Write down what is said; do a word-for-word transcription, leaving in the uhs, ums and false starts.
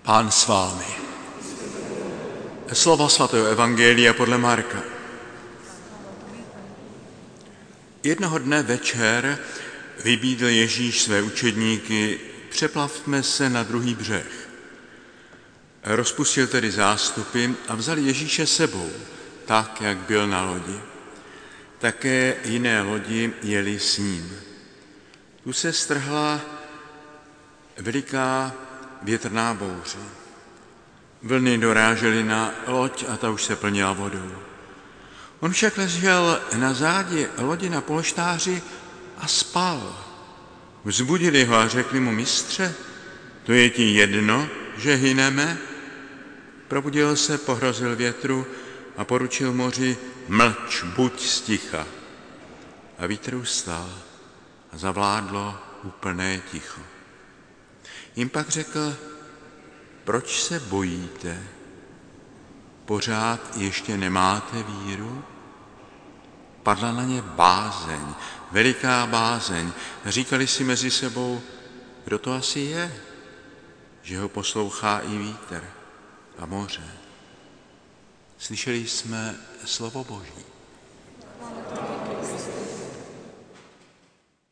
Pán s vámi. Slova svatého evangelia podle Marka. Jednoho dne večer vybídl Ježíš své učedníky: přeplavme se na druhý břeh. Rozpustil tedy zástupy a vzali Ježíše sebou, tak, jak byl na lodi. Také jiné lodi jeli s ním. Tu se strhla veliká větrná bouře. Vlny dorážely na loď a ta už se plnila vodou. On však ležel na zádi lodi na polštáři a spal. Vzbudili ho a řekli mu: mistře, to je ti jedno, že hyneme? Probudil se, pohrozil větru a poručil moři: mlč, buď sticha. A vítr ustal a zavládlo úplné ticho. Jim pak řekl: proč se bojíte? Pořád ještě nemáte víru? Padla na ně bázeň, veliká bázeň. Říkali si mezi sebou: kdo to asi je, že ho poslouchá i vítr a moře. Slyšeli jsme slovo Boží.